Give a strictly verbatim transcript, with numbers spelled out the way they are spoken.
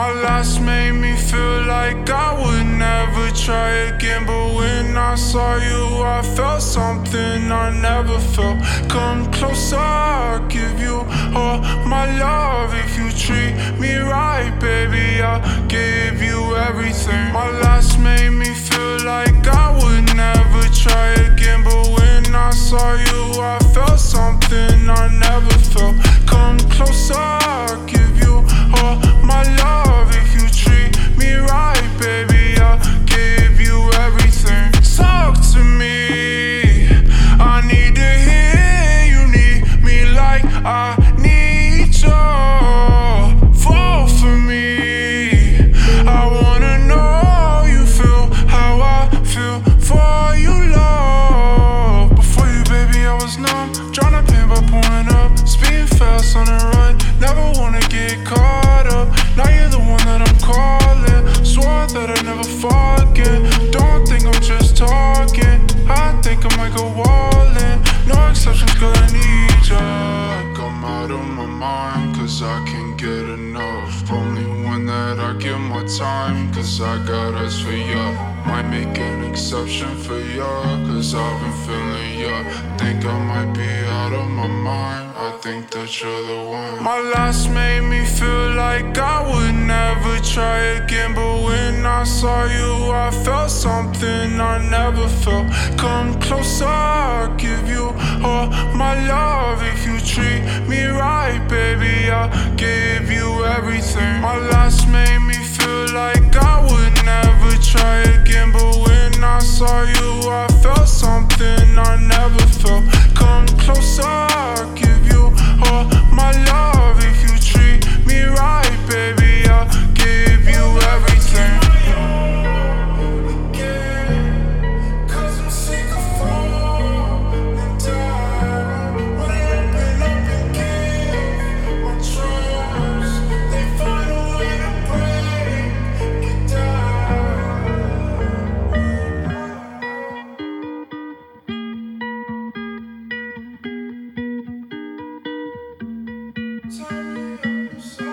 My last made me feel like I would never try again, but when I saw you, I felt something I never felt. Come closer, I'll give you all my love. If you treat me right, baby, I'll give you everything. My last made me feel like I would never try again, but when I saw you, I felt something I never felt. Come closer, I'll give you all my love. If you treat me right, baby, I'll give you everything. Talk to me, I need to hear you need me like I need you. Fall for me, I wanna know you feel how I feel for you, love. Before you, baby, I was numb, tryna pain by pouring up, speeding fast on the run, never wanna get caught up. Now you're the one that I'm calling, swore that I'd never forget. Don't think I'm just talking, I think I might go all in. No exceptions, girl, I need ya. I'm out of my mind, cause I can't get enough. Only one that I give my time, cause I got eyes for ya. Might make an exception for ya, cause I've been feeling ya. Think I might be out of my mind, I think that you're the one. My last made me feel like I would never try again, but when I saw you, I felt something I never felt. Come closer, I'll give you all my love. If you treat me right, baby, I'll give you everything. My last made me feel like I would never try again, but when I saw you, I felt something I never felt. Come closer, I'll give you all my love. If you treat me right, baby, I'll give you everything. Tell me I'm sorry.